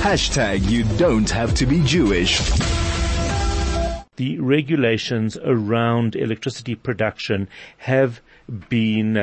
You don't have to be Jewish. The regulations around electricity production have been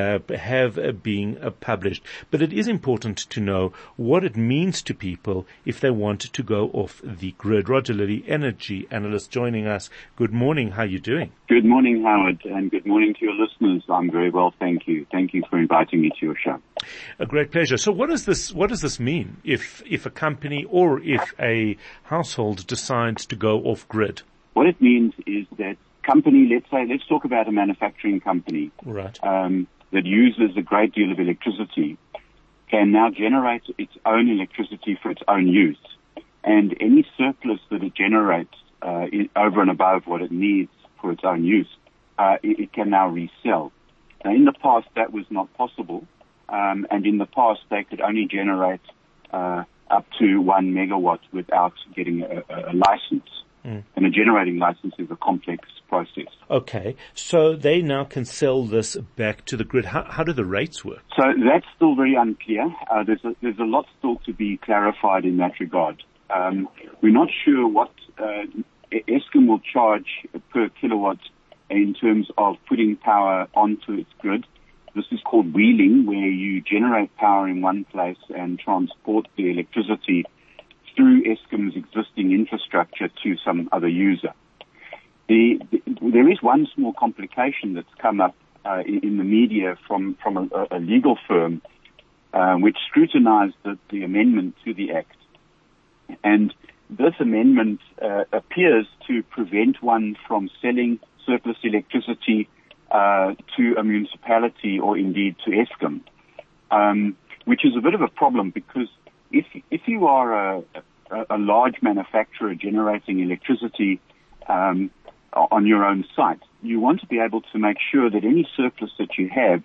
published, but it is important to know what it means to people if they want to go off the grid. Roger Lilly, energy analyst, joining us. Good morning. How are you doing? Good morning, Howard, and good morning to your listeners. I'm very well, thank you. Thank you for inviting me to your show. A great pleasure. So what does this mean if a company or if a household decides to go off grid? What it means is that company, let's talk about a manufacturing company, right, that uses a great deal of electricity, can now generate its own electricity for its own use. And any surplus that it generates over and above what it needs for its own use, it can now resell. Now, in the past, that was not possible. And in the past, they could only generate up to 1 megawatt without getting a license. And a generating license is a complex process. Okay, so they now can sell this back to the grid. How do the rates work? So that's still very unclear. There's a lot still to be clarified in that regard. We're not sure what Eskom will charge per kilowatt in terms of putting power onto its grid. This is called wheeling, where you generate power in one place and transport the electricity through Eskom's existing infrastructure to some other user. There is one small complication that's come up in the media from a legal firm which scrutinized the amendment to the Act. And this amendment appears to prevent one from selling surplus electricity to a municipality or indeed to Eskom, which is a bit of a problem because if you are a large manufacturer generating electricity on your own site, you want to be able to make sure that any surplus that you have,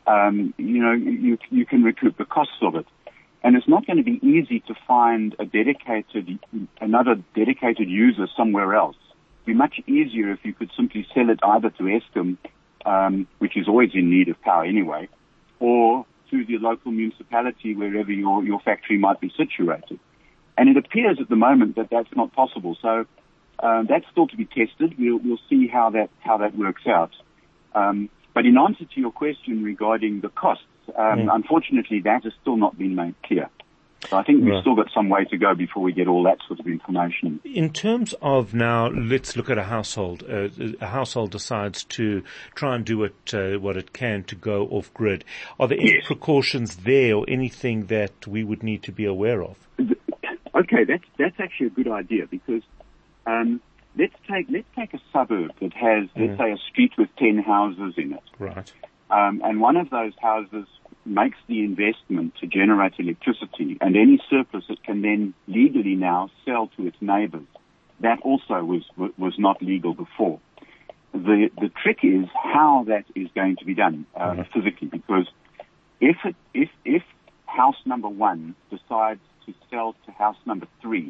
you can recoup the costs of it. And it's not going to be easy to find another dedicated user somewhere else. It'd be much easier if you could simply sell it either to Eskom, which is always in need of power anyway, or to the local municipality wherever your factory might be situated. And it appears at the moment that that's not possible. So that's still to be tested. We'll see how that works out. But in answer to your question regarding the costs, unfortunately that has still not been made clear. So I think we've still got some way to go before we get all that sort of information. In terms of now, let's look at a household. A household decides to try and do what it can to go off grid. Are there any precautions there or anything that we would need to be aware of? Okay, that's actually a good idea because let's take a suburb that has, let's say, a street with 10 houses in it. Right. And one of those houses makes the investment to generate electricity, and any surplus it can then legally now sell to its neighbors. That also was not legal before. The trick is how that is going to be done physically, because if house number 1 decides to sell to house number 3,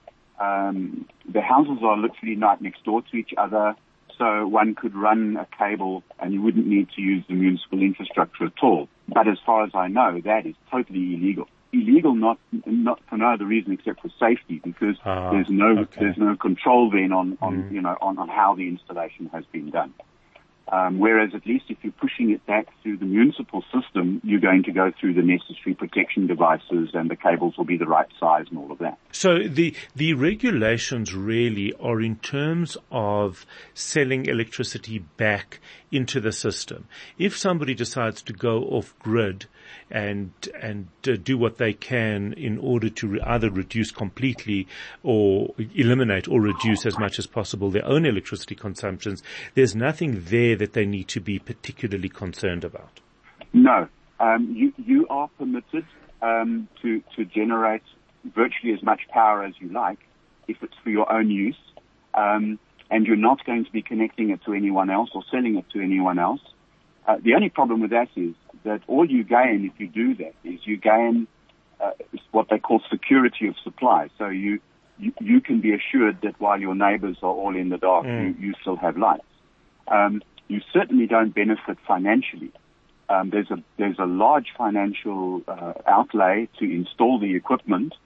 the houses are literally right next door to each other, so one could run a cable and you wouldn't need to use the municipal infrastructure at all. But as far as I know, that is totally illegal. Illegal not for no other reason except for safety, because there's no control then on how the installation has been done. Whereas at least if you're pushing it back through the municipal system, you're going to go through the necessary protection devices and the cables will be the right size and all of that. So the regulations really are in terms of selling electricity back into the system. If somebody decides to go off grid and do what they can in order to either reduce completely or eliminate or reduce as much as possible their own electricity consumptions, there's nothing there that they need to be particularly concerned about. No. You are permitted to generate virtually as much power as you like if it's for your own use, and you're not going to be connecting it to anyone else or selling it to anyone else. The only problem with that is that all you gain if you do that is you gain what they call security of supply. So you can be assured that while your neighbors are all in the dark, you still have lights. You certainly don't benefit financially. There's a large financial outlay to install the equipment,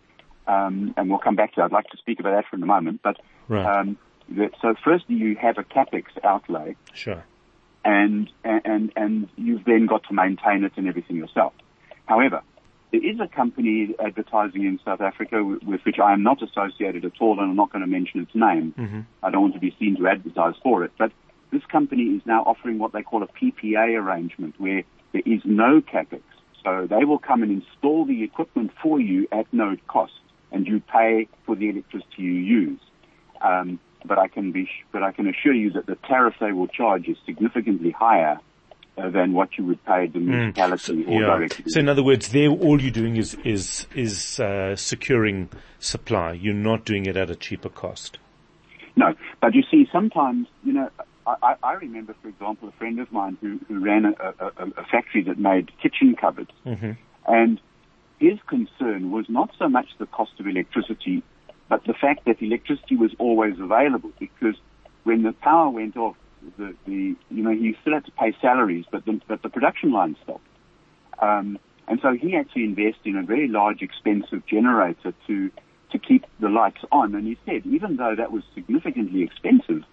and we'll come back to that. I'd like to speak about that for a moment. But Right. so firstly, you have a capex outlay, Sure. and you've then got to maintain it and everything yourself. However, there is a company advertising in South Africa with which I am not associated at all, and I'm not going to mention its name. Mm-hmm. I don't want to be seen to advertise for it, but this company is now offering what they call a PPA arrangement, where there is no capex. So they will come and install the equipment for you at no cost, and you pay for the electricity you use. But I can assure you that the tariff they will charge is significantly higher than what you would pay the municipality or directly. So in other words, there all you're doing is securing supply. You're not doing it at a cheaper cost. No, but you see, sometimes, I remember, for example, a friend of mine who ran a factory that made kitchen cupboards, and his concern was not so much the cost of electricity, but the fact that electricity was always available, because when the power went off, he still had to pay salaries, but the production line stopped. And so he had to invest in a very large, expensive generator to keep the lights on. And he said, even though that was significantly expensive,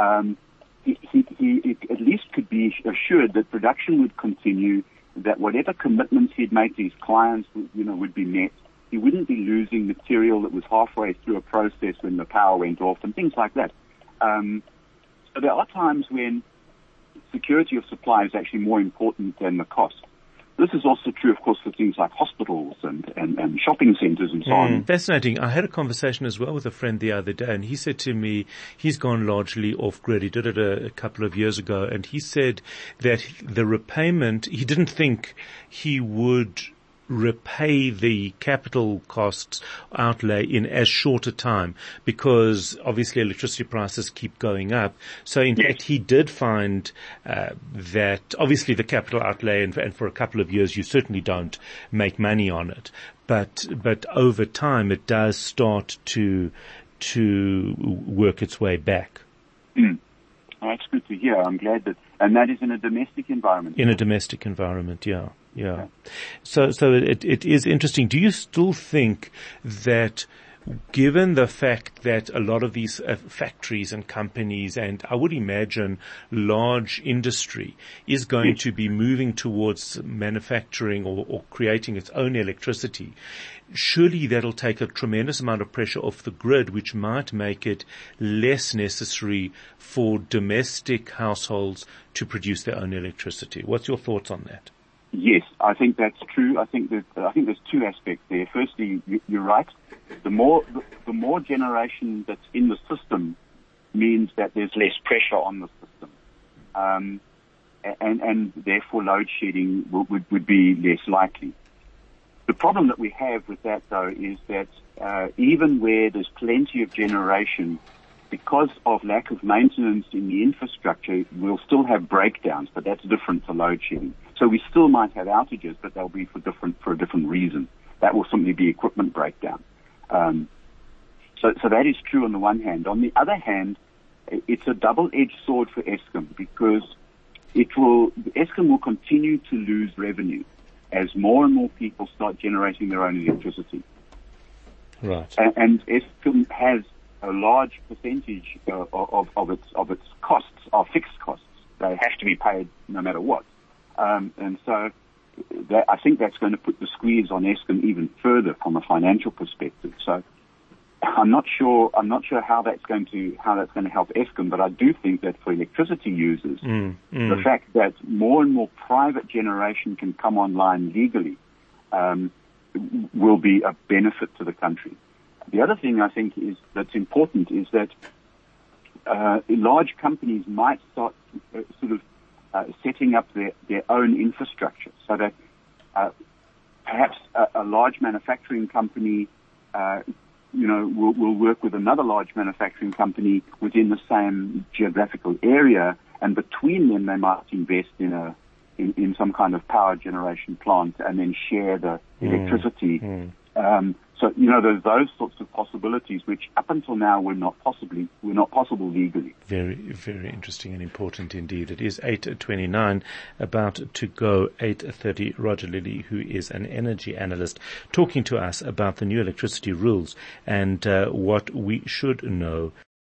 he at least could be assured that production would continue, that whatever commitments he'd made to his clients, would be met. He wouldn't be losing material that was halfway through a process when the power went off and things like that. So there are times when security of supply is actually more important than the cost. This is also true, of course, for things like hospitals and shopping centres and so on. Fascinating. I had a conversation as well with a friend the other day, and he said to me he's gone largely off-grid. He did it a couple of years ago, and he said that the repayment, he didn't think he would repay the capital costs outlay in as short a time, because obviously electricity prices keep going up. So in fact, he did find that obviously the capital outlay, and for a couple of years you certainly don't make money on it, but over time it does start to work its way back. Oh, that's good to hear. I'm glad and that is in a domestic environment. In a domestic environment, yeah. Yeah. So it is interesting. Do you still think that, given the fact that a lot of these factories and companies, and I would imagine large industry, is going to be moving towards manufacturing or creating its own electricity, surely that'll take a tremendous amount of pressure off the grid, which might make it less necessary for domestic households to produce their own electricity? What's your thoughts on that? Yes, I think that's true. I think there's two aspects there. Firstly, you're right. The more generation that's in the system means that there's less pressure on the system, and therefore load shedding would be less likely. The problem that we have with that, though, is that even where there's plenty of generation, because of lack of maintenance in the infrastructure, we'll still have breakdowns, but that's different to load shedding. So we still might have outages, but they'll be for a different reason. That will simply be equipment breakdown. So that is true on the one hand. On the other hand, it's a double-edged sword for Eskom, because Eskom will continue to lose revenue as more and more people start generating their own electricity. Right. And Eskom has a large percentage of its costs are fixed costs. They have to be paid no matter what. And so I think that's going to put the squeeze on Eskom even further from a financial perspective. So I'm not sure how that's going to help Eskom, but I do think that for electricity users, the fact that more and more private generation can come online legally will be a benefit to the country. The other thing I think that's important is that large companies might start setting up their own infrastructure, so that perhaps a large manufacturing company will work with another large manufacturing company within the same geographical area, and between them they might invest in some kind of power generation plant and then share the electricity. So, there's those sorts of possibilities which up until now were not possible legally. Very, very interesting and important indeed. It is 8:29, about to go 8:30. Roger Lilly, who is an energy analyst, talking to us about the new electricity rules and what we should know.